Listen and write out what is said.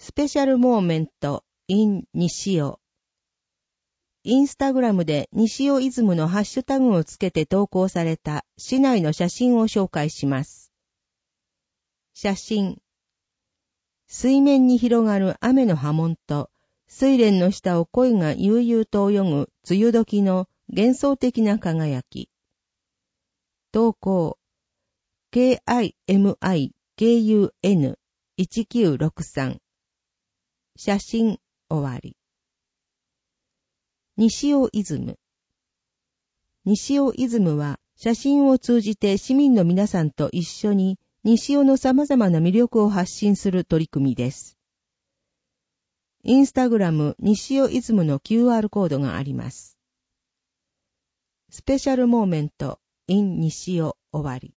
スペシャルモーメント in 西尾。インスタグラムで西尾イズムのハッシュタグをつけて投稿された市内の写真を紹介します。写真。水面に広がる雨の波紋と、水蓮の下を鯉が悠々と泳ぐ梅雨時の幻想的な輝き。投稿。KIMIKUN1963。写真終わり。西尾イズム。西尾イズムは写真を通じて市民の皆さんと一緒に西尾の様々な魅力を発信する取り組みです。インスタグラム西尾イズムの QR コードがあります。スペシャルモーメント in 西尾終わり。